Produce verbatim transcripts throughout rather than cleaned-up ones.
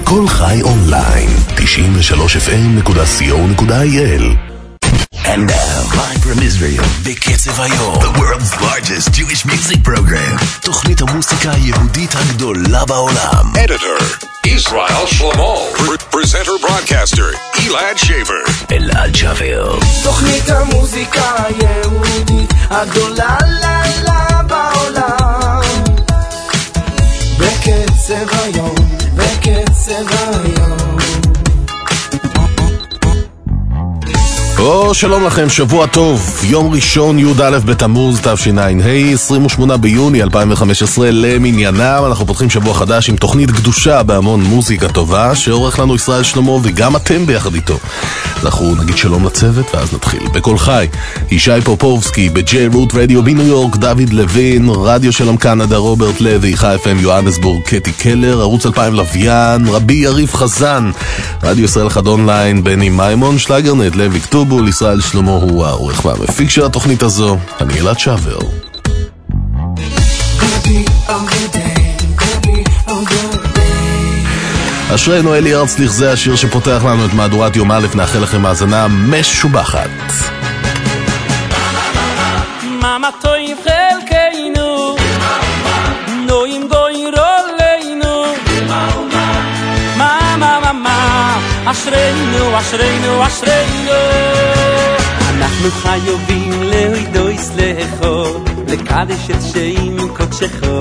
כל חי אונליין, תשעים ושלוש אף אם נקודה סי או נקודה איי אל. And now, live from Israel, בקצב היום, the world's largest Jewish music program, תוכנית המוסיקה היהודית הגדולה בעולם. Editor, Israel Shlomo. Presenter, broadcaster, Elad Shaver. אלעד שבר. תוכנית המוסיקה היהודית הגדולה לילה בעולם. בקצב היום, בקצב היום. או שלום לכם, שבוע טוב, יום ראשון י' א' בתמוז תשע"ה, עשרים ושמונה ביוני אלפיים וחמש עשרה למניינם. אנחנו פותחים שבוע חדש עם תוכנית קדושה בהמון מוזיקה טובה שעורך לנו ישראל שלמה וגם אתם ביחד איתו. אנחנו נגיד שלום לצוות ואז נתחיל. בכל חי, ישי פופובסקי, בג'יי רוט רדיו בניו יורק, דוד לוין, רדיו שלום קנדה, רוברט לוי, חי אף אם יוהנסבורג, קטי קלר, ערוץ אלפיים לוויין, רבי יריב חזן, רדיו ישראל אחד אונליין, בני מיימון, שלגרנט, לוי כתובול, ישראל שלמה הוא העורך והמפיק של התוכנית הזו. אני אלעד שבר. אשרינו אלי ארצליך, זה השיר שפותח לנו את מהדורת יום א', נאחל לכם מאזנה משובחת. מאמא טויב חלקנו נוים גוירולנו מאמא מאמא אשרינו אשרינו אשרינו אנחנו חייבים להידויס לכו לקדש את שם קודשכו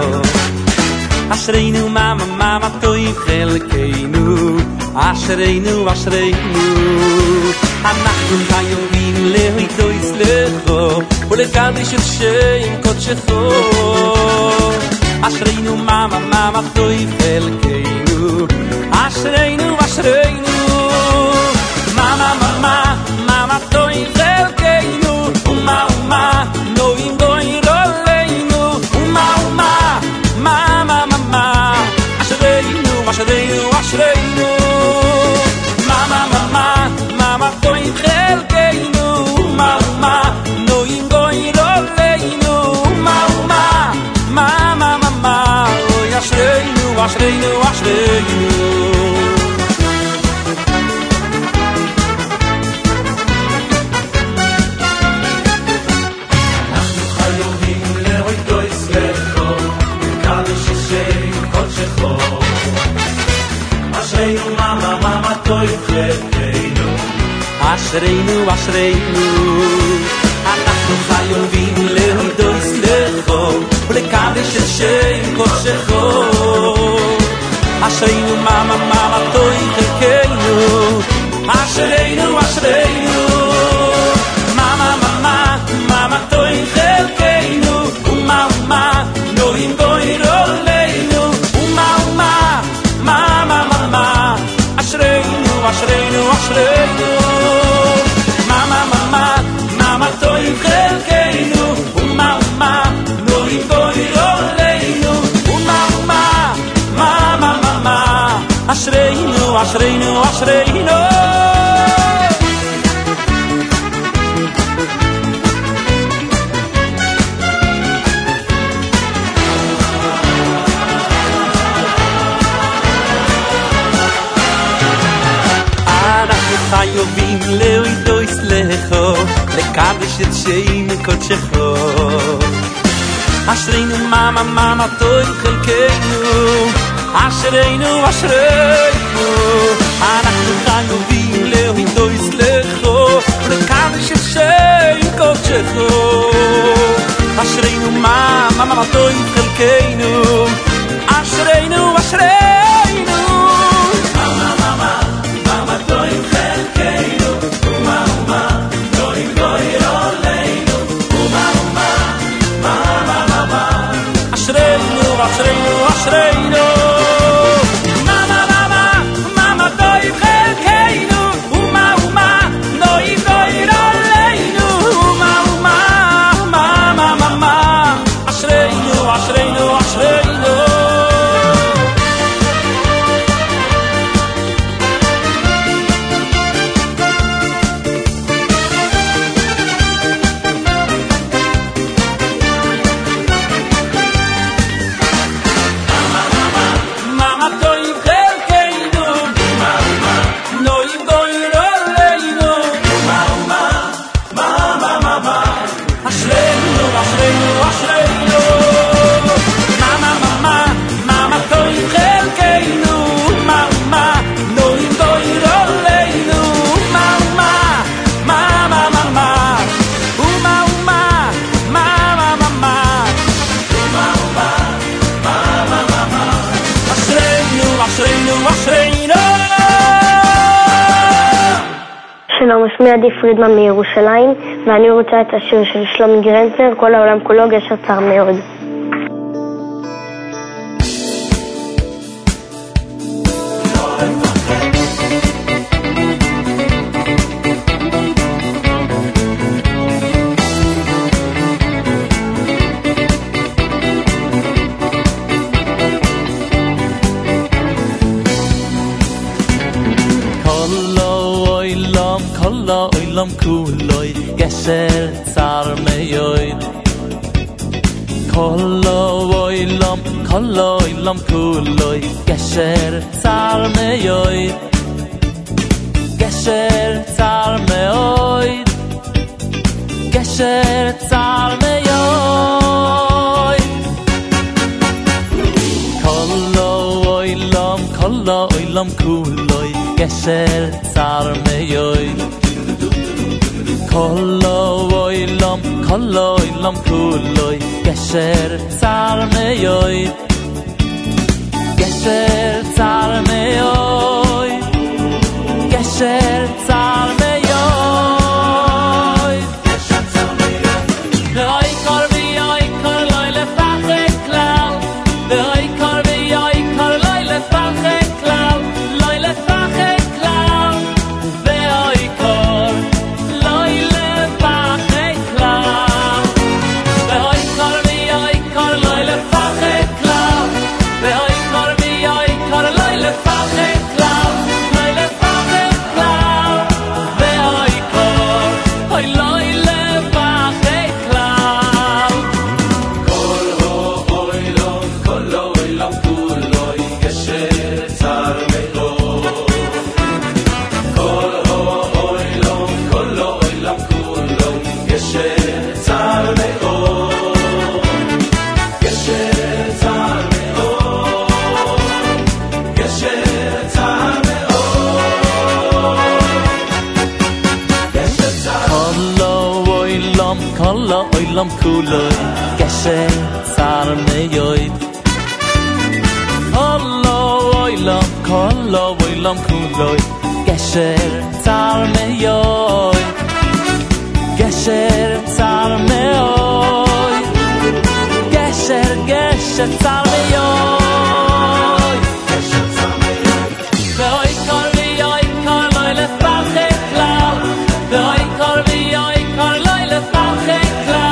אשרינו מאמא מאמא טויב חלקנו אשרינו אשרינו אנחנו חייבים להידויס לכו ולקדש את שם קודשכו אשרינו מאמא מאמא טויב חלקנו אשרינו אשרינו מאמא מאמא מאמא טויב חלקנו ומה ומה נועים גוירולנו ומה ומה מאמא מאמא אשרינו אשרינו אשרינו מאמא מאמא מאמא טויב חלקנו ומה ומה נועים גוירולנו ומה ומה מאמא מאמא אשרינו אשרינו אשרינו אשרינו אשרינו אנחנו חייבים להודות לך ולקדש את שם קודשך אשרינו מאמא מאמא טוב חלקנו אשרינו אשרינו מאמא מאמא מאמא טוב חלקנו ומה ומה נועים גוירולנו ומה ומה מאמא מאמא אשרינו אשרינו אשרינו מאמא מאמא מאמא טוב חלקנו ומה ומה נועים גוירולנו ומה ומה מאמא מאמא אשרינו אשרינו אשרינו חייבים להידויס לכו לקדש את שם קודשכו אשרינו מאמא מאמא טוב חלקנו אשרינו אשרינו אנחנו חייבים להידויס לכו לקדש את שם קודשכו אשרינו מאמא מאמא טוב חלקנו אשרינו אשרינו מאמא מאמא מאמא טוב חלקנו ומה ומה נועים גוירולנו ומה ומה מאמא מאמא אשרינו אשרינו אשרינו מאמא מאמא מאמא טוב חלקנו ומה ומה נועים גוירולנו ומה ומה מאמא מאמא אשרינו אשרינו אשרינו אשרינו אשרינו. שלום, שמי עדי פרידמן מירושלים, ואני רוצה את השיר של שלומי גרנצנר, כל העולם כולו גשר צר מאוד. Oilam kuloi gesher tsar meyoid Kolo oilam, kolo oilam kuloi gesher tsar meyoid Gesher tsar meyoid Gesher tsar meyoid Kolo oilam, kolo oilam kuloi gesher tsar meyoid Kolo oilam, kolo oilam kuloi Gesher tsar meyoid Gesher tsar meyoid Gesher tsar meyoid Gesher tsar meyoid Ve'oi kor ve'oi kor loi lefachek klal Ve'oi kor ve'oi kor loi lefachek klal Loi lefachek klal Ve'oi kor oilam kuloi gesher tsar meyoid Kolo oilam, kolo oilam kuloi gesher tsar meyoid Gesher tsar meyoid Gesher, gesher tsar meyoid Gesher tsar meyoid Ve'oi kor ve'oi kor loi lefachek klal Ve'oi kor ve'oi kor loi lefachek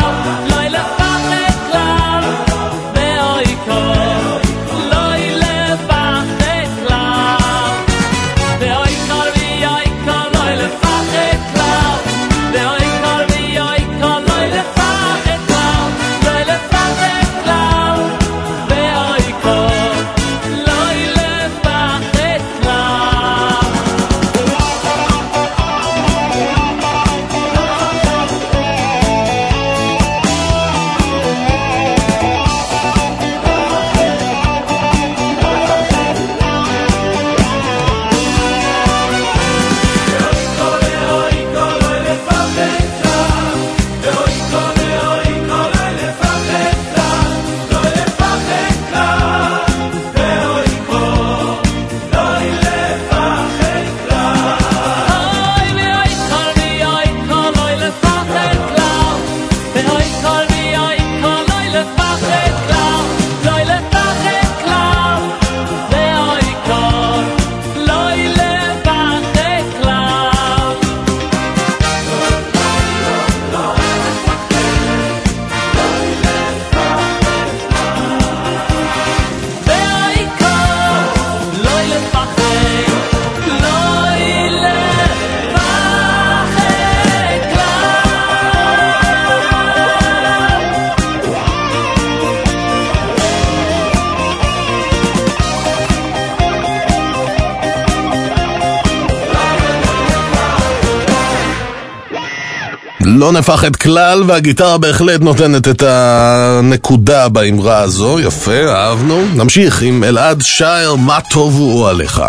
לא נפחד כלל, והגיטרה בהחלט נותנת את הנקודה באמרה הזו. יפה, אהבנו. נמשיך עם אלעד שייר, מה טובו אוהליך.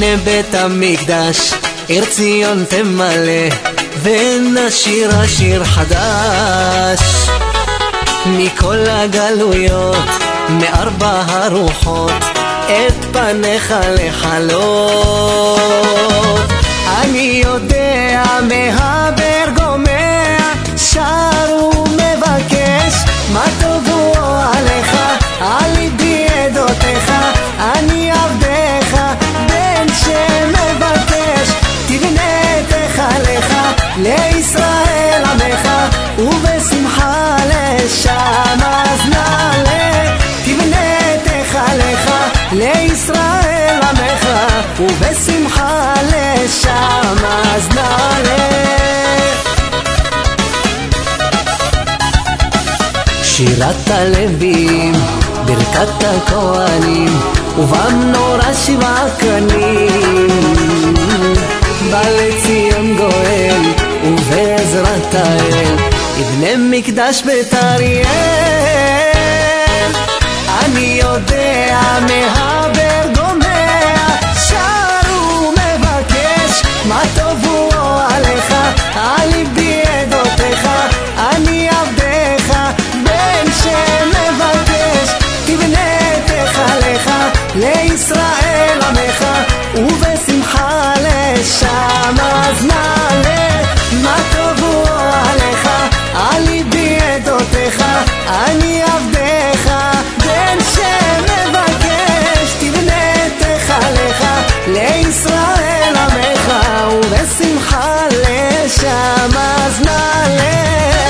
הנה בית המקדש, עיר ציון תמלא, ונשיר השיר חדש. מכל הגלויות, מארבע הרוחות, את פניך לחלות. אני יודע מהבר גומע, שר ומבקש, מה טובו עליך, על ליבי עדותיך, אני עבדך, בן שמבקש, תבנה תחלך, לישראל עמך, ובשמחה לשם אז נעלה. תבנה תחלך, לישראל עמך, ובשמחה לשם אז נעלה. שירת הלווים, ברכת הכהנים, ובמנורה שבעה קרנים. בא לציון גואל, ובעזרת האל, יבנה מקדש בית אריאל. אני יודע מהבר גומע, שר ומבקש, מה טובו עליך, על ליבי עדותיך, אני עבדך, בן שמבקש, תבנה תחלך, לישראל עמך, ובשמחה לשם אז נעלה. מה טובו עליך, על ליבי עדותיך, אני עבדך, בן שמבקש, תבנה תחלך, לישראל עמך, ובשמחה לשם אז נעלה.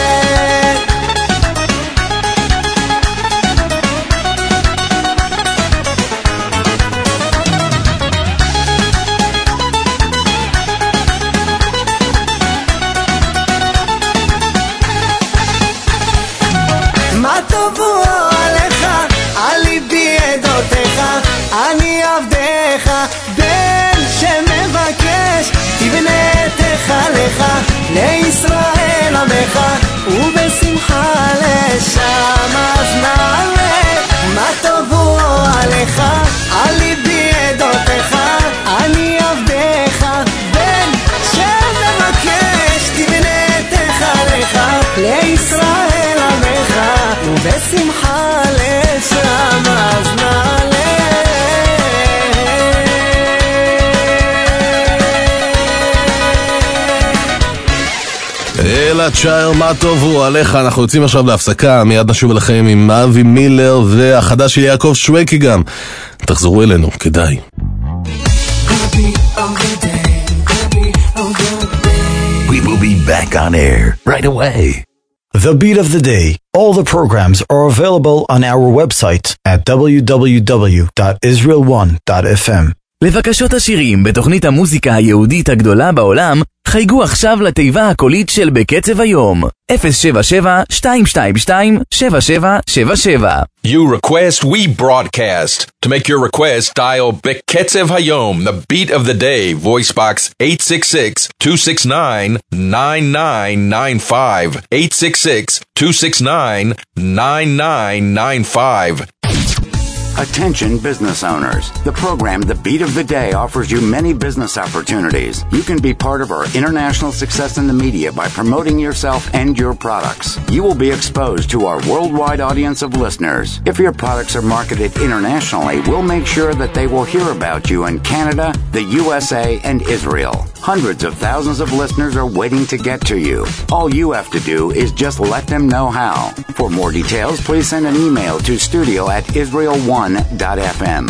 מה טובו עליך, על ליבי עדותיך, אני עבדך, בן שמבקש, תבנה תחלך, לישראל עמך, ובשמחה לשם אז נעלה. מה טובו עליך, על ליבי עדותיך, אני עבדך, בן שמבקש, תבנה תחלך, לישראל עמך, ובשמחה לשם אז נעלה. אלעד שייר, מה טוב הוא עליך. אנחנו יוצאים עכשיו להפסקה, מיד נשוב אליכם עם אבי מילר והחדש של יעקב שווקי גם. תחזרו אלינו, כדאי. We will be back on air right away. The Beat of the Day. All the programs are available on our website at w w w dot israel one dot f m. לבקשות השירים בתוכנית המוזיקה היהודית הגדולה בעולם, חייגו עכשיו לתיבה הקולית של בקצב היום. אפס שבע שבע שתיים שתיים שתיים שבע שבע שבע שבע. You request, we broadcast. To make your request, dial Beketzev Hayom, the beat of the day, voice box eight six six, two six nine, nine nine nine five, eight six six, two six nine, nine nine nine five. Attention business owners. The program The Beat of the Day offers you many business opportunities. You can be part of our international success in the media by promoting yourself and your products. You will be exposed to our worldwide audience of listeners. If your products are marketed internationally, we'll make sure that they will hear about you in Canada, the U S A, and Israel. Hundreds of thousands of listeners are waiting to get to you. All you have to do is just let them know how. For more details, please send an email to studio at israel one dot f m.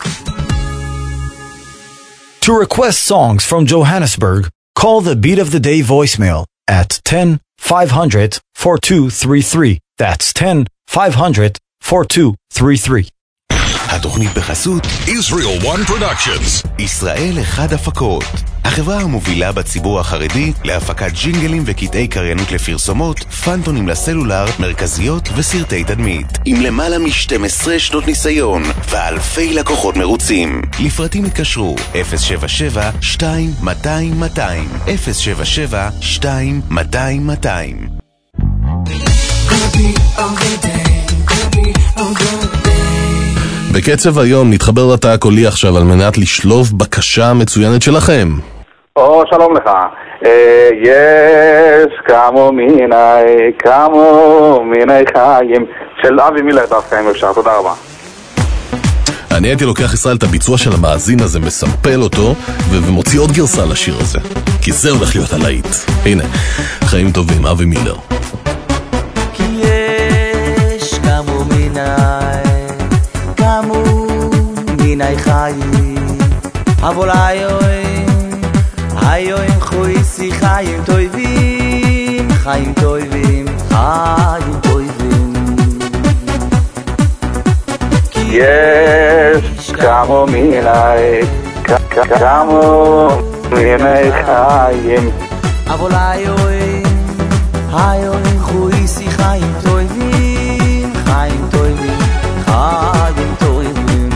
To request songs from Johannesburg, call the Beat of the Day voicemail at ten five hundred forty-two thirty-three. That's ten five hundred forty-two thirty-three. התוכנית בחסות Israel One Productions. ישראל אחד הפקות, החברה המובילה בציבור החרדי להפקת ג'ינגלים וקטעי קריינות לפרסומות, פנטונים לסלולר, מרכזיות וסרטי תדמית. עם למעלה מ-שתים עשרה שנות ניסיון ואלפי לקוחות מרוצים. לפרטים התקשרו אפס שבע שבע שתיים מאתיים מאתיים, אפס שבע שבע שתיים מאתיים מאתיים. בקצב היום נתחבר לתא הקולי עכשיו על מנת לשלוף בקשה מצוינת שלכם. או, שלום לך. יש כמו מיני, כמו מיני חיים של אבי מילר דווקא, אם אפשר. תודה רבה. אני הייתי לוקח ישראל את הביצוע של המאזין הזה, מסמפל אותו ו- ומוציא עוד גרסה לשיר הזה, כי זה הולך להיות הלהיט. הנה, חיים טובים, אבי מילר. כי יש כמו מיני, כמו מיני חיים, אבל היוי, היוי חויסי חיים טובים, חיים טובים, חיים טובים. יש כמו מיני, כמו מיני חיים, אבל היוי, היוי חויסי חיים טובים, חיים טובים, חיים טובים.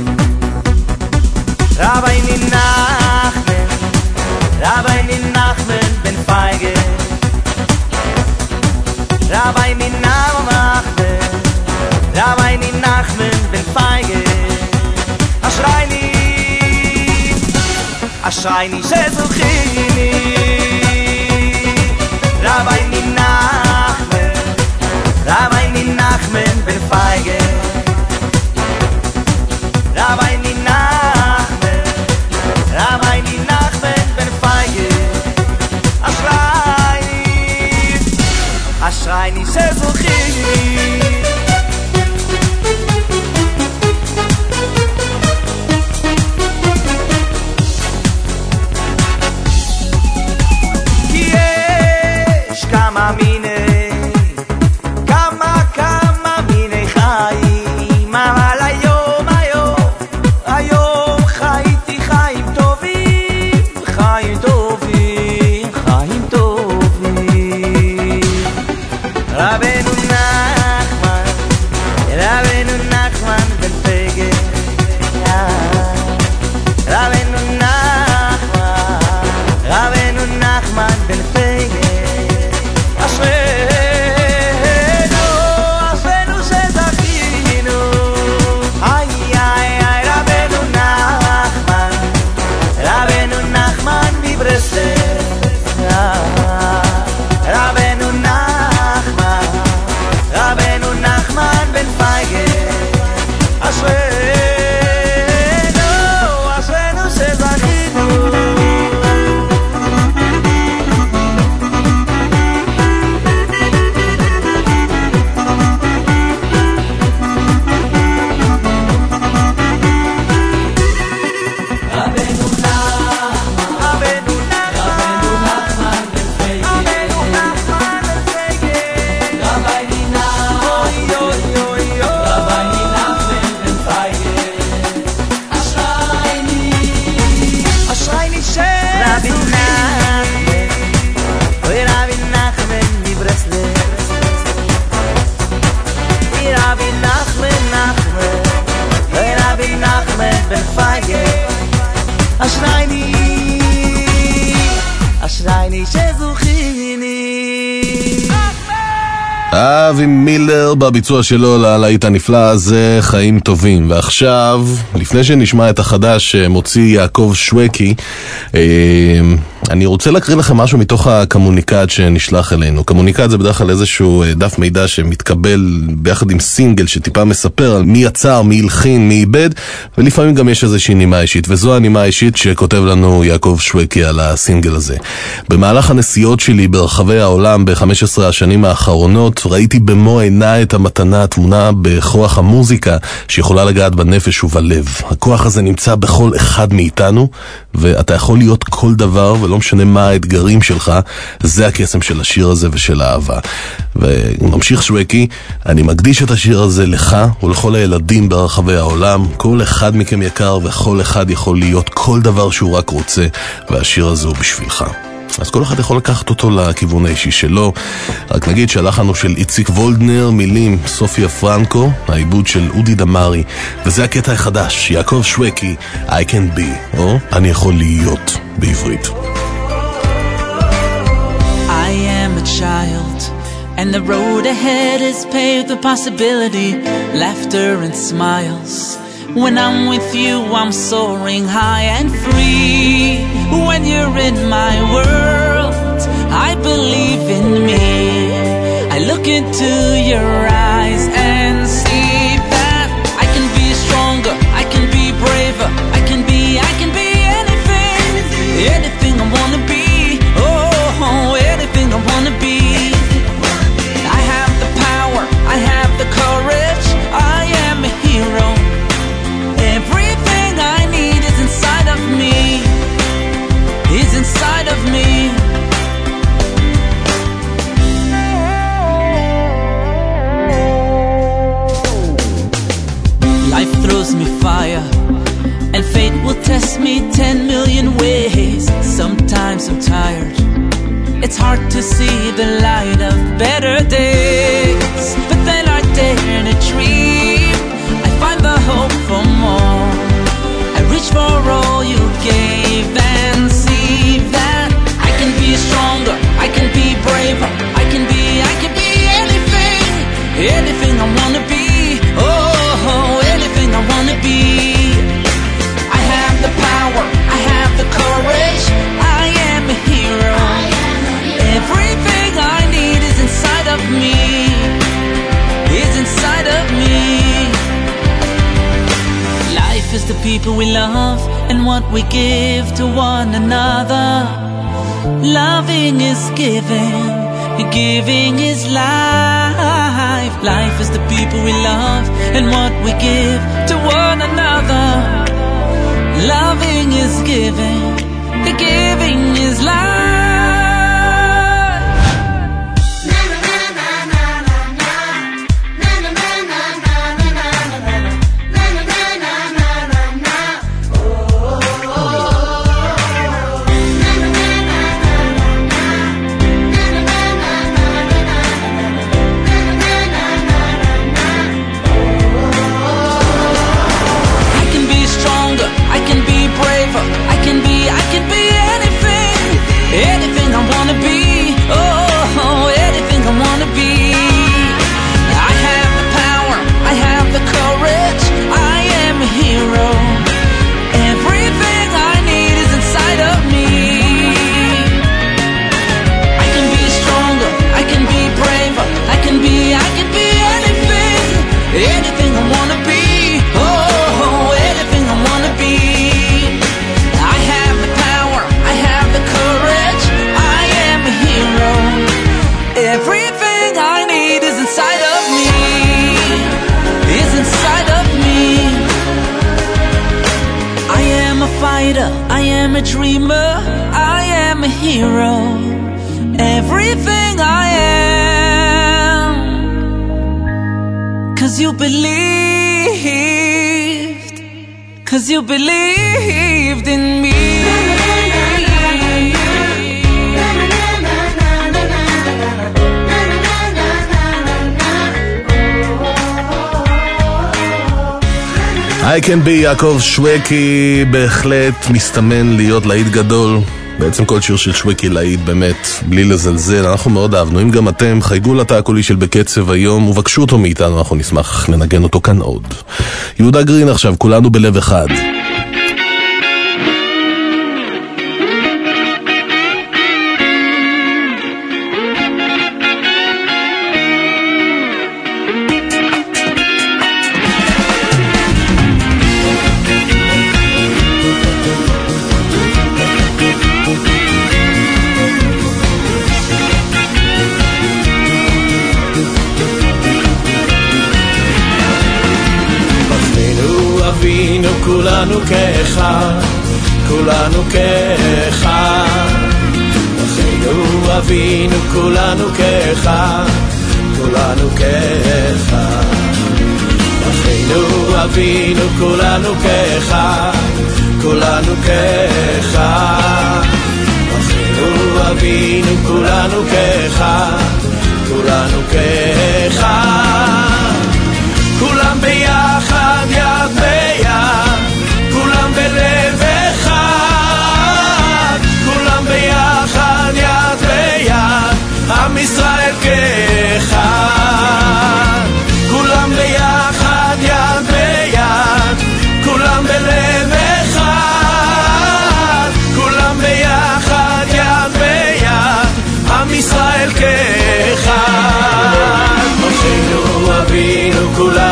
רבי נחמן, רבי נחמן בן פייגה, רבי נחמן, רבי נחמן בן פייגה, אשרייני, אשרייני שזוכיני. רבי נחמן, רבי נחמן בן פייגה, רבי נחמן, רבי נחמן בן פייגה, אשרייני, אשרייני שזוכיני. כמה מיני, כמה כמה מיני חיים, אבל היום, היום, היום חייתי חיים טובים, חיים טובים, חיים טובים. רבנו נחמן, רבנו נחמן בן פייגה, רבנו נחמן, רבנו נחמן בן פייגה. אשרייני, אשרייני שזוכיני. אבי מילר בביצוע שלו ללהיט הנפלא הזה, חיים טובים. ועכשיו, לפני שנשמע את החדש מוציא יעקב שווקי, אני רוצה להקריא לכם משהו מתוך הקומוניקט שנשלח אלינו. קומוניקט זה בדרך כלל איזשהו דף מידע שמתקבל ביחד עם סינגל שטיפה מספר על מי יצר, מי הלחין, מי איבד, ולפעמים גם יש איזושהי נימה אישית, וזו הנימה האישית שכותב לנו יעקב שווקי על הסינגל הזה. במהלך הנסיעות שלי ברחבי העולם ב-חמש עשרה השנים האחרונות, ראיתי במו עיניי את המתנה התמונה בכוח המוזיקה שיכולה לגעת בנפש ובלב. הכוח הזה נמצא בכל אחד מאיתנו, ואתה יכול להיות כל דבר ולא משנה מה האתגרים שלך. זה הקסם של השיר הזה ושל האהבה. וממשיך שווקי, אני מקדיש את השיר הזה לך ולכל הילדים ברחבי העולם. כל אחד מכם יקר וכל אחד יכול להיות כל דבר שהוא רק רוצה, והשיר הזה הוא בשבילך. אז כל אחד יכול לקחת אותו לכיוון האישי שלו. רק נגיד שהלחן הוא של איציק וולדנר, מילים סופיה פרנקו, העיבוד של אודי דמרי, וזה הקטע החדש, יעקב שווקי, I can be, או אני יכול להיות בעברית. I am a child and the road ahead is paved with possibility, laughter and smiles. When I'm with you, I'm soaring high and free. When you're in my world, I believe in me. I look into your eyes and see that I can be stronger, I can be braver, I can be, I can be anything, anything I wanna be. Oh, anything I wanna be. I have the power, I have the courage, I am a hero. Everything I need is inside of me, is inside of me. Life throws me fire, and fate will test me ten million ways. Sometimes I'm tired, it's hard to see the light of better days. But then I dare to dream, I find the hope for more. I reach for all you gave and see that I can be stronger, I can be braver, I can be, I can be anything, anything I wanna be. Oh, anything I wanna be. I have the power, I have the courage, I am a hero. Everything I need is inside of me, is inside of me. Life is the people we love and what we give to one another. Loving is giving, giving is life. Life is the people we love and what we give to one another. Loving is giving, giving is life. Anything I wanna be, oh, anything I wanna be. I have the power, I have the courage, I am a hero. Everything I need is inside of me. I can be stronger, I can be braver, I can be, I can be anything, anything I wanna be, oh, anything I wanna be. I have the power, I have the courage, I am a hero. Everything I need is inside of me, is inside of me. I am a fighter, I am a dreamer, I am a hero. Everything I am, 'cause you believed, 'cause you believed in me. I can be יעקב שווקי בהחלט מסתמן להיות להיט גדול. בעצם כל שיר של שווקי להיט באמת בלי לזלזל, אנחנו מאוד אהבנו. אם גם אתם חייגו לתא הקולי של בקצב היום ובקשו אותו מאיתנו, אנחנו נשמח לנגן אותו כאן עוד. יהודה גרין עכשיו, כולנו בלב אחד. כולנו כאחד, כולנו כאחד. אחינו אבינו כולנו כאחד, כולנו כאחד. אחינו אבינו כולנו כאחד, כולנו כאחד. אחינו אבינו כולנו כאחד, כולנו כאחד. כולם ביחד, יד ביד, כולם בלב אחד. כולם ביחד, יד ביד, עם ישראל כאחד. כולם ביחד, יד ביד,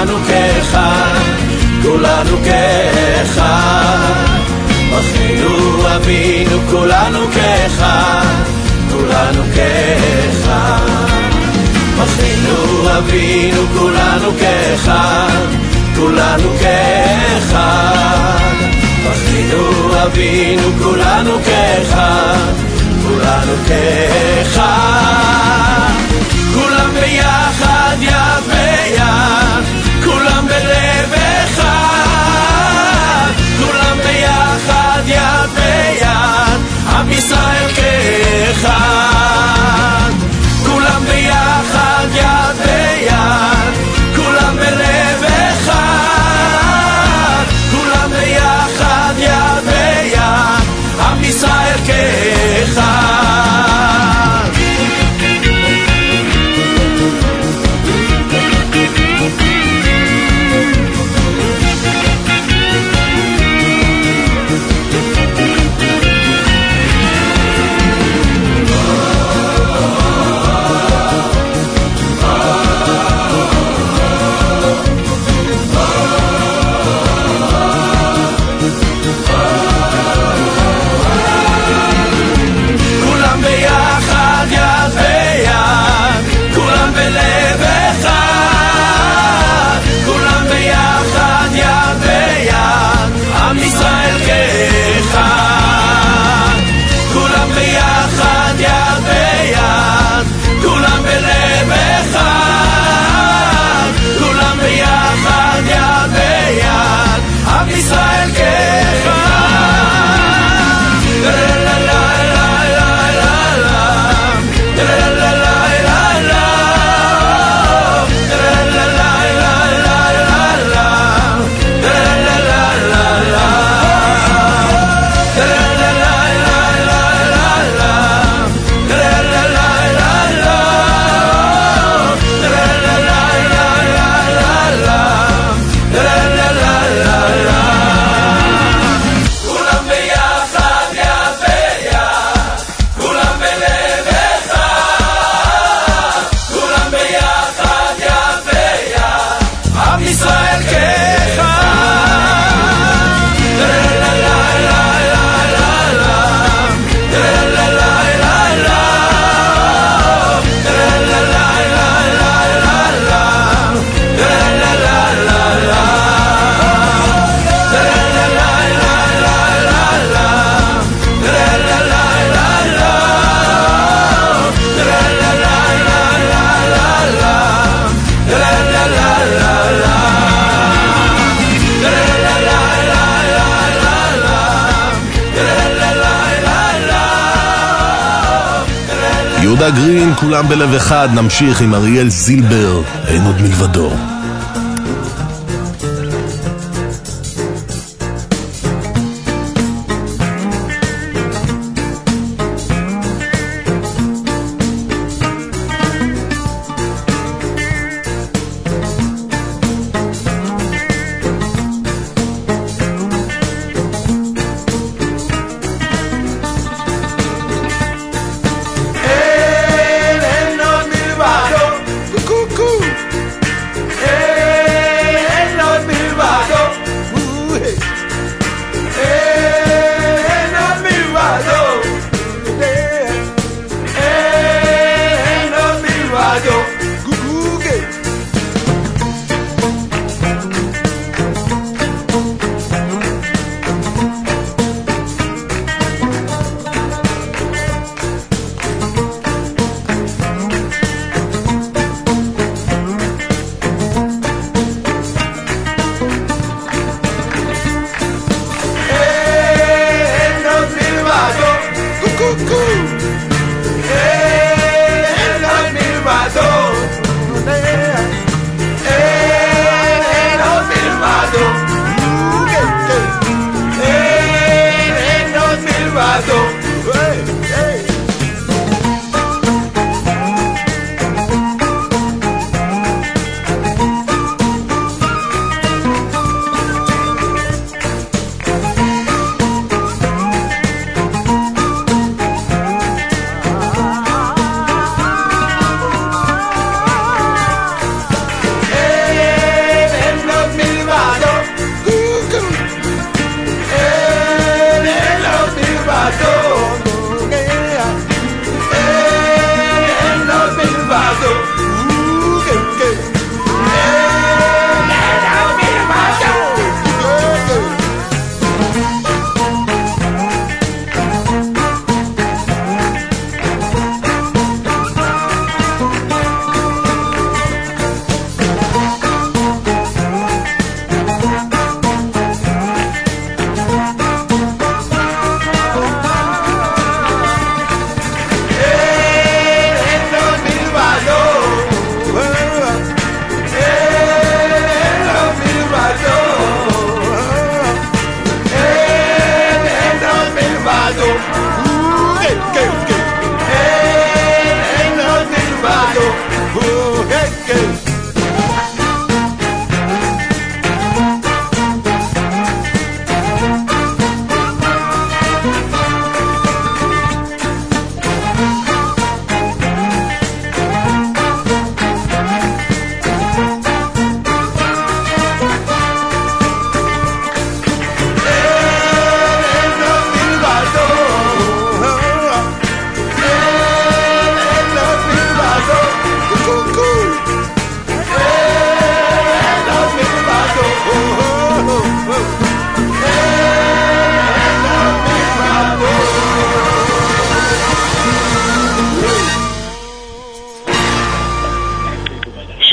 כולנו כאחד, כולנו כאחד. אחינו אבינו כולנו כאחד, כולנו כאחד. אחינו אבינו כולנו כאחד, כולנו כאחד. אחינו אבינו כולנו כאחד, כולנו כאחד. כולם ביחד יד ביד, כולם בלב אחד. כולם ביחד יד ביד, עם ישראל כאחד. כולם ביחד יד ביד, כולם בלב אחד. כולם ביחד יד ביד, עם ישראל כאחד. ישראל יהודה גרין, כולם בלב אחד. נמשיך עם אריאל זילבר, אין עוד מלבדו. Hey!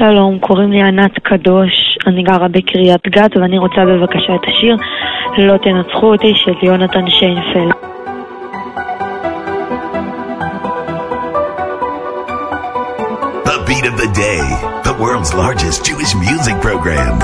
שלום, קוראים לי ענת קדוש, אני גרה בקריית גת ואני רוצה בבקשה את השיר לא תנצחו אותי של יונתן שיינפלד. The Beat of the Day, the world's largest Jewish music program.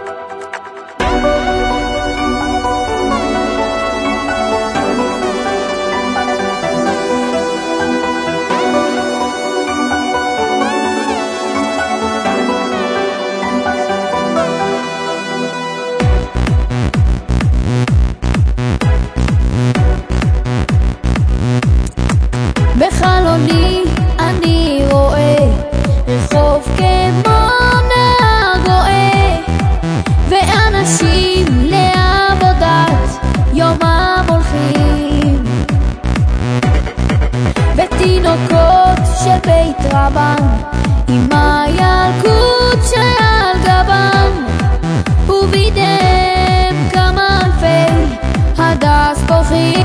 בחלוני אני רואה רחוב כמו נהר רואה ואנשים לעבודת יומם הולכים ותינוקות של בית רבן עם הילקוט שעל גבם ובידם כמה אלפי הדס בוכים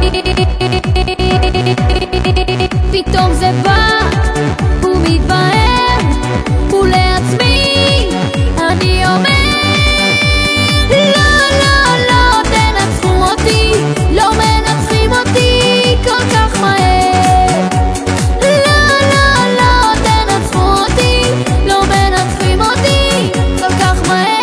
פתאום זה בא ומתבהר ולעצמי אני אומר לא, לא, לא תנצחו אותי לא מנצחים אותי כל כך מהר לא, לא, לא תנצחו אותי לא מנצחים אותי כל כך מהר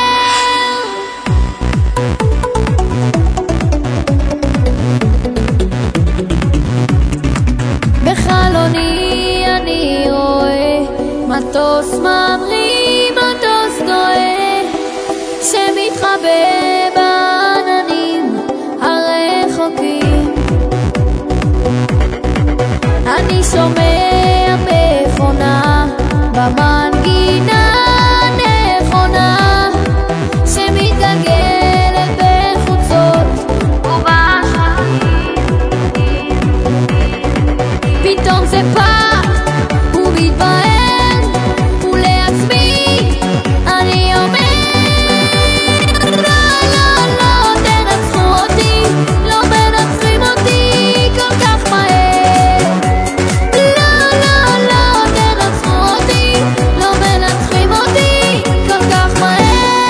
בחלוני אני רואה מטוס ממריא, מטוס טועה שמתחבא בעננים הרחוקים אני שומע מכונה במנגינה נכונה שמתגלגלת בחוצות ובשחקים פתאום זה פח ומתבהר ולעצמי אני אומר לא, לא, לא תנצחו אותי לא מנצחים אותי כל כך מהר לא, לא, לא תנצחו אותי לא מנצחים אותי כל כך מהר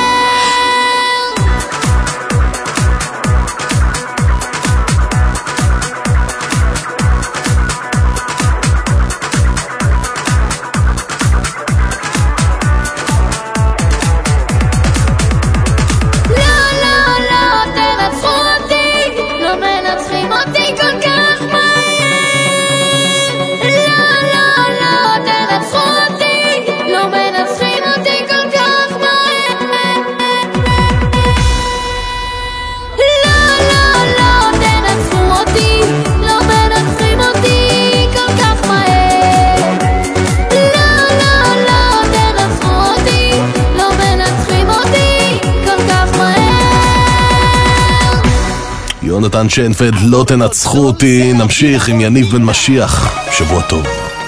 יונתן שיינפלד, לא תנצחו אותי. נמשיך עם יניב בן משיח, שבוע טוב.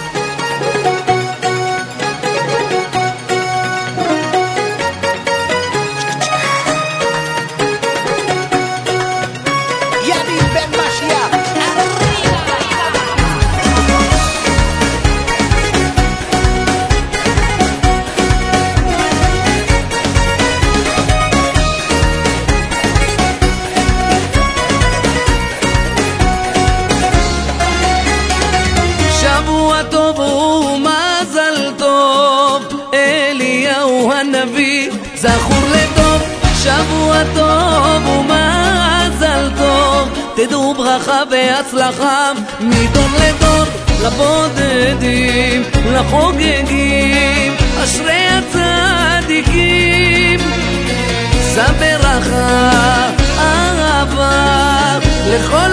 זכור לטוב, שבוע טוב ומזל טוב, תדעו ברכה והצלחה מדור לדור, לבודדים, לחוגגים, אשרי הצדיקים, שא ברכה, אהבה, לכל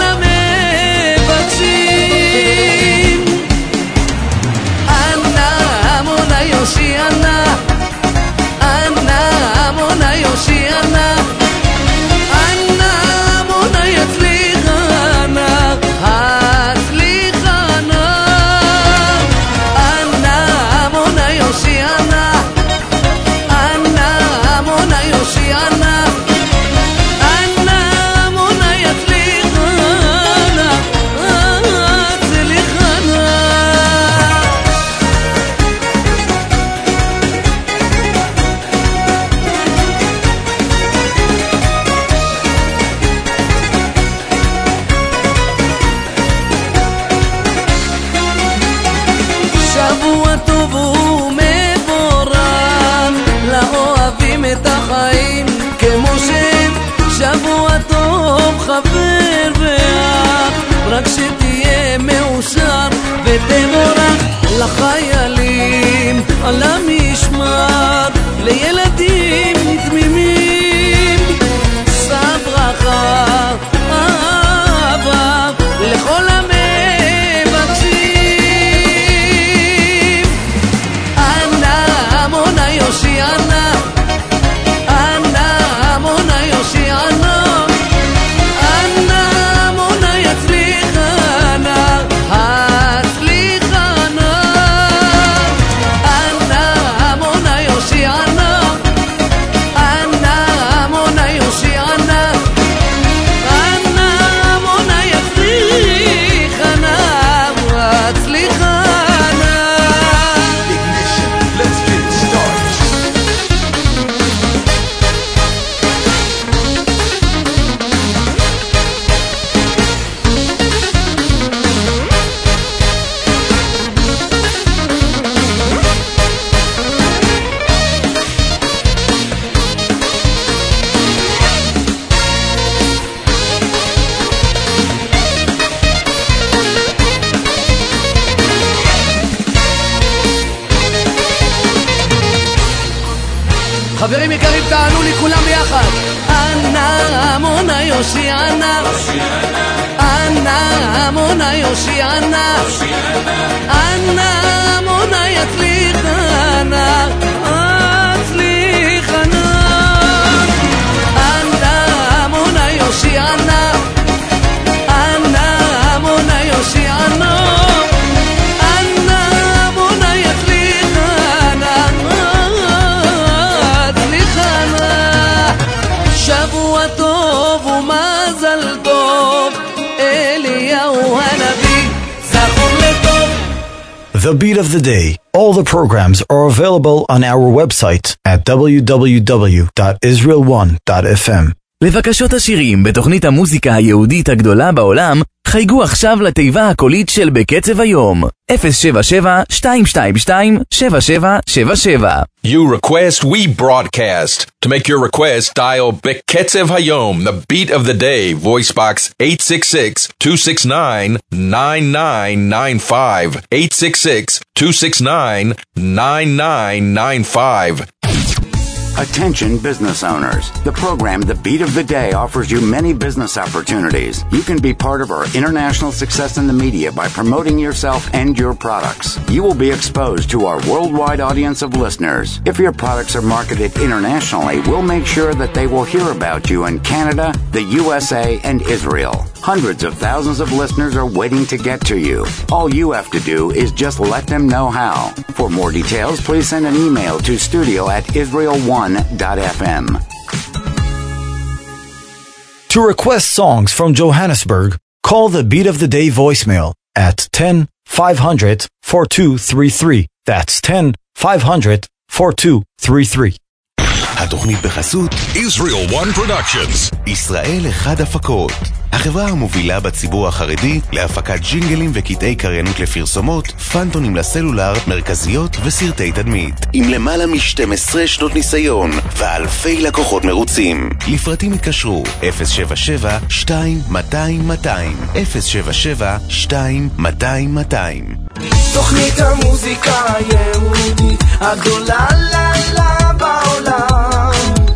המבקשים. אנא עמונה יושיענה, Anna Mona Yoshiana Anna Mona Yatzlichana Hatzlichana Anna Mona Yoshiana Anna Mona Yoshiana Anna Mona Yatzlichana רק שתהיה מאושר ותבורך לחיילים על המשמר, לילדים תמימים, שא ברכה, אהבה לכל המבקשים. אנא עמונה יושיענה, אנא עמונה יושיענה, אנא עמונה יצליחנה, הצליחנה. אנא עמונה יושיענה, אנא עמונה יושיענה, אנא עמונה יצליחנה, הצליחנה. Let's get started. חברים יקרים, תענו לי כולם ביחד. אנא עמונה יושיענה, אנא עמונה יושיענה, אנא עמונה יצליחנה, הצליחנה. אנא עמונה יושיענה, אנא עמונה יושיענה, אנא עמונה יצליחנה, שבוע טוב ומזל טוב, אליהו הנביא זכור לטוב. The Beat of the Day. All the programs are available on our website at w w w dot israel one dot f m. לבקשות השירים בתוכנית המוזיקה היהודית הגדולה בעולם, חייגו עכשיו לתיבה הקולית של בקצב היום, אפס שבע שבע שתיים שתיים שתיים שבע שבע שבע שבע. You request, we broadcast. To make your request, dial Beketzev Hayom, the beat of the day, voice box eight six six, two six nine, nine nine nine five, eight six six, two six nine, nine nine nine five. Attention business owners. The program The Beat of the Day offers you many business opportunities. You can be part of our international success in the media by promoting yourself and your products. You will be exposed to our worldwide audience of listeners. If your products are marketed internationally, we'll make sure that they will hear about you in Canada, the U S A, and Israel. Hundreds of thousands of listeners are waiting to get to you. All you have to do is just let them know how. For more details, please send an email to studio at israel one dot f m. To request songs from Johannesburg, call the Beat of the Day voicemail at ten five hundred forty-two thirty-three. That's ten five hundred forty-two thirty-three. התוכנית בחסות Israel One Productions, ישראל אחד הפקות, החברה המובילה בציבור החרדי להפקת ג'ינגלים וקטעי קריינות לפרסומות, פנטונים לסלולר, מרכזיות וסרטי תדמית, עם למעלה מ-שתים עשרה שנות ניסיון ואלפי לקוחות מרוצים. לפרטים התקשרו אפס שבע שבע שתיים מאתיים מאתיים, אפס שבע שבע שתיים מאתיים מאתיים. תוכנית המוזיקה היהודית הגדולה לילה בעולם,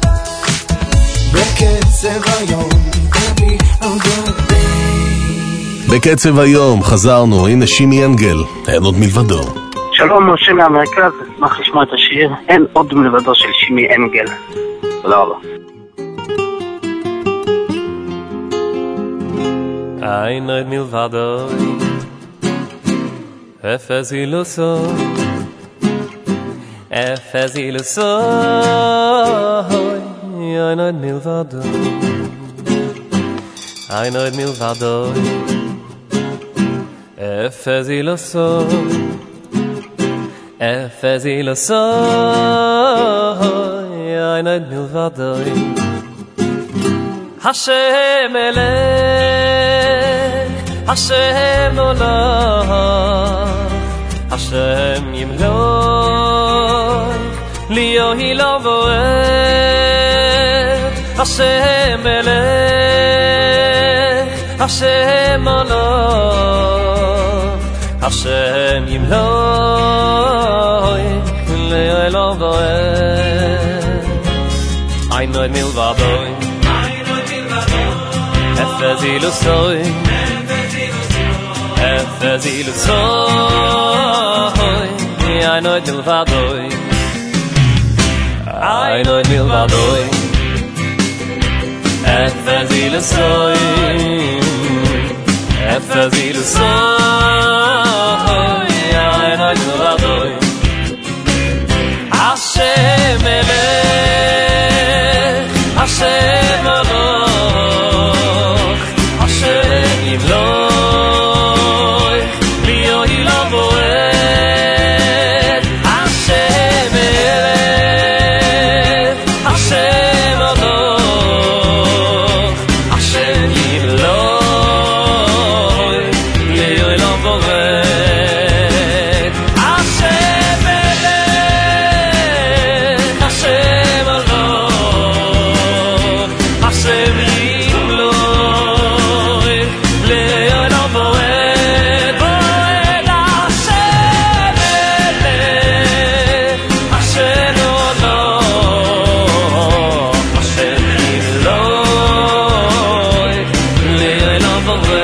בקצב היום. בקצב היום חזרנו, הנה שימי אנגל, אין עוד מלבדו. שלום, משה מהמרכז, אשמח לשמוע את השיר אין עוד מלבדו של שימי אנגל. תודה רבה. אין עוד מלבדו אפס אילוסו אפס אילוסו אין עוד מלבדו אין עוד מלבדו אפס אילוסו אפס אילוסו אין עוד מלבדו השם מלך השם מולך השם ימלוך ליוהי לא בוער השם מלך Hashem Oloch Hashem Yimloi Le'olam Voed Einoi Milvadoi Efez Ilusoi Efez Ilusoi Einoi Milvadoi Einoi Milvadoi Efez Ilusoi Efez Ilusoi Einoi Milvadoi Hashem Elech Hashem Oloch Hashem Yimloi Li'ohi lo voed Hashem Elech Hashem Oloch Hashem Yimloi Li'ohi lo voed Hashem Elech Hashem Oloch Hashem Yimloi Le'olam voed voed Hashem Elech Hashem Oloch Hashem Yimloi Le'olam voed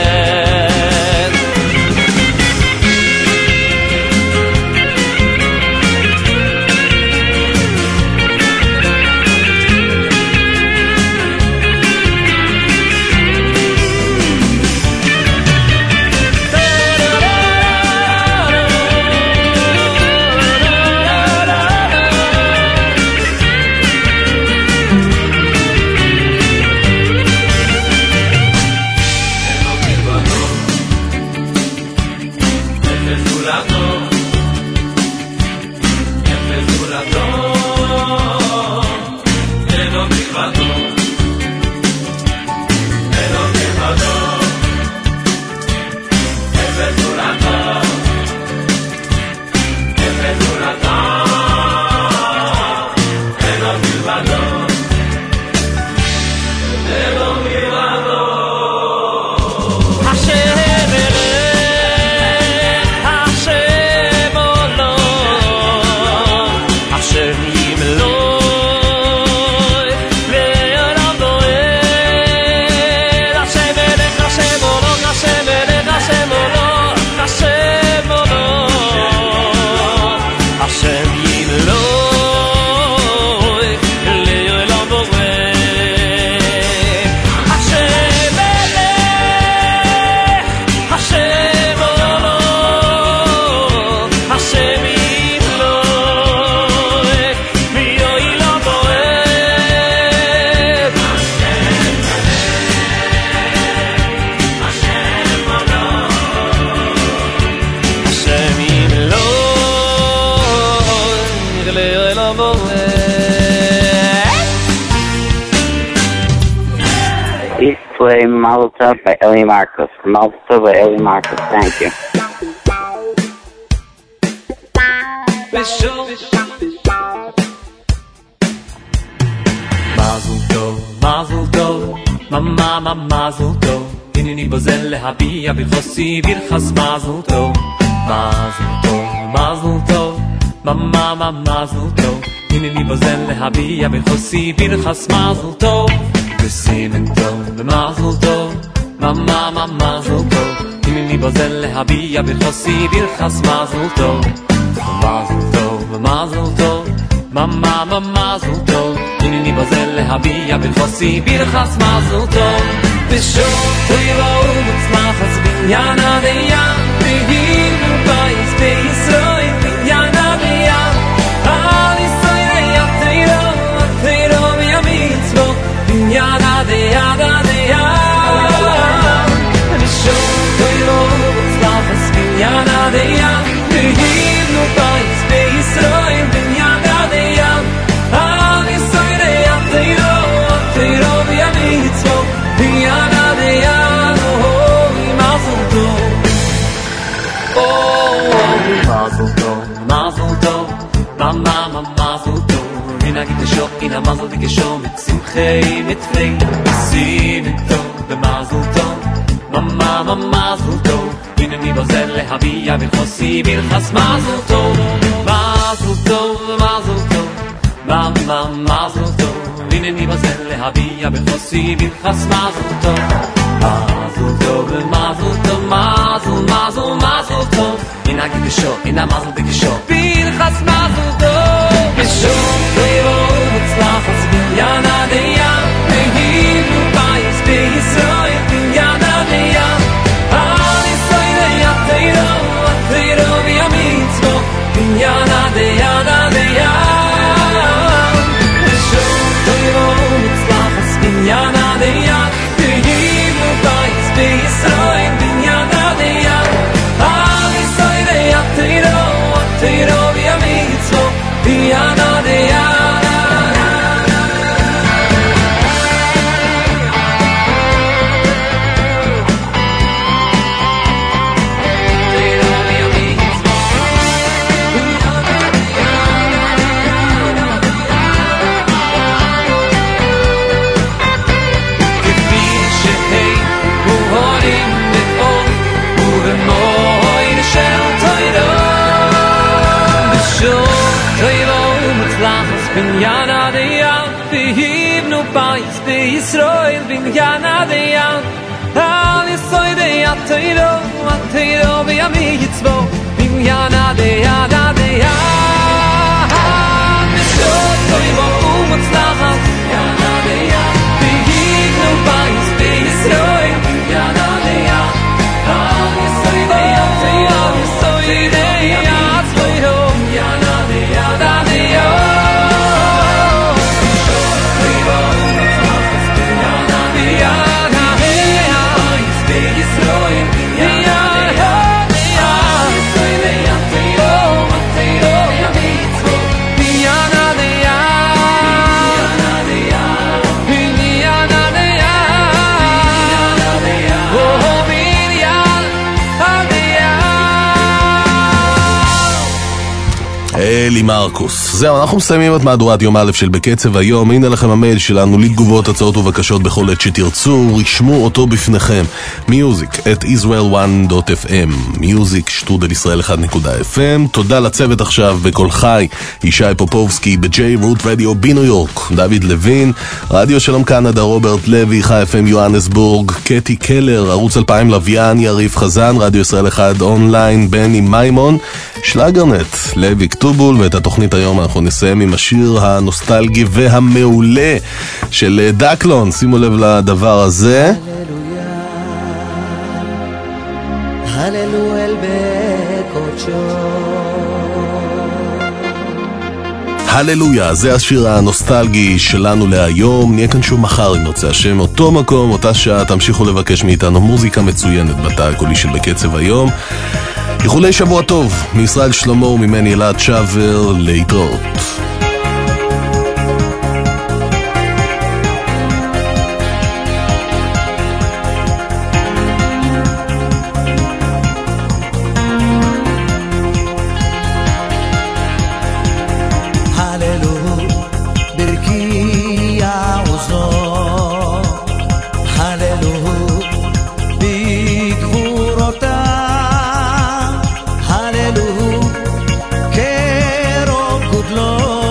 Play Mazel Tov by Eli Marcos. Mazel Tov by Eli Marcos. Thank you. Mazel Tov, Mazel Tov, Mama, Mama, Mazel Tov. Hineni bozel lehabiya b'chossi birchas Mazel Tov. Mazel Tov, Mazel Tov, Mama, Mama, Mazel Tov. Hineni bozel lehabiya b'chossi birchas Mazel Tov. B'simen Tov, b'Mazel Tov, Mama, Mama, Mazel Tov. Hineni bozel lehabiya b'chossi birchas Mazel Tov. Mazel Tov, b'Mazel Tov, Mama, Mama, Mazel Tov. Hineni bozel lehabiya b'chossi birchas Mazel Tov. B'shom toiva u'mutzmachas binyan adiyam b'hilu b'yis b'Yisrael binyan adiyam al Yisrael yateiro yateiro v'yamitzvo binyan adiyam adiyam B'shom toiva u'mutzmachas binyan adiyam b'hilu b'yis b'Yisrael binyan adiyam al Yisrael yateiro yateiro v'yamitzvo binyan adiyam oh Mazel Tov oh in a gite show in a mazel dike show mit simchei mit freid sim to be mazel to mama mama mazel to in a nibozel le habia bi khosi bil khas mazel to mazel to mazel to mama mazel to in a nibozel le habia bi khosi bil khas mazel to mazel to mazel to mazel mazel mazel to in a gite show in a mazel dike show bil khas mazel to show Levo mit slachs bin ja na de ja hey du bist bist so bin ja na de ja ali soy de ja teiro teiro vi amico bin ja na de ja na de ja show Levo mit slachs bin ja na de ja hey du bist bist so bin ja na de ja ali soy de ja teiro teiro vi amico Diana Diana bin yana de ya behib nu bais be Israel bin yana de ya al soy de ya teiro teiro be ami hitzvo bin yana de ya da de ya so soy mo umts nachas yana de ya behib nu bais be Israel bin yana de ya al soy de ya teiro soy de ya teiro yana de ya da de ya אלי מרקוס. זהו, אנחנו מסיימים את מהדורת יום א' של בקצב היום. הנה לכם המייל שלנו לתגובות, הצעות ובקשות בכל עת שתרצו. רשמו אותו בפניכם. מיוזיק את ישראל אחת דוט אף אם, מיוזיק שטרודל ישראל אחת נקודה אף אם. תודה לצוות עכשיו בכל חי, ישי פופובסקי בג'יי רוט רדיו בניו יורק, דוד לוין, רדיו שלום קנדה, רוברט לוי, חי אף אם יואנסבורג, קטי קלר, ערוץ אלפיים לוויין, יריב חזן, רדיו ישראל אחד אונליין, בני מיימון, שלאגרנט, לוי כתובול. ואת התוכנית היום אנחנו נסיים עם השיר הנוסטלגי והמעולה של דקלון. שימו לב לדבר הזה. הללו אל בקודשו. הללויה, זה השיר הנוסטלגי שלנו להיום. נהיה כאן שוב מחר אם נוצא השם, אותו מקום, אותה שעה. תמשיכו לבקש מאיתנו מוזיקה מצוינת בתא הקולי של בקצב היום. איחולי שבוע טוב מישראל שלמה וממני אלעד שבר, להתראות. Lord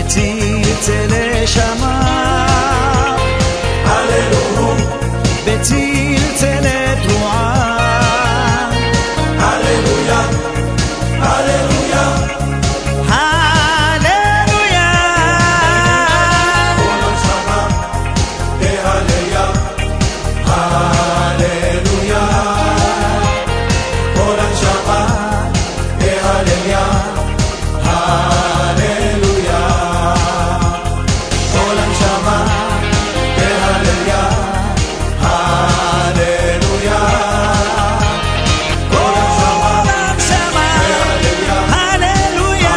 בצלצל שמה הללו בצלצל תרועה הללויה הללויה הללויה כל הנשמה בהלליה הללויה כל הנשמה בהלליה הללויה כל הנשמה בהלליה הללויה כל הנשמה בהלליה הללויה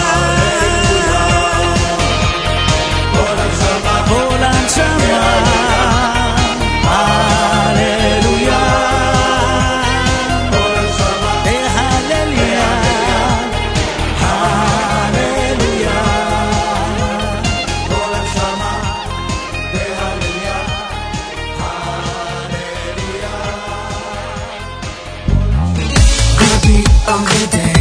כל הנשמה כל הנשמה הללויה כל הנשמה בהלליה הללויה כל הנשמה בהלליה The beat of the day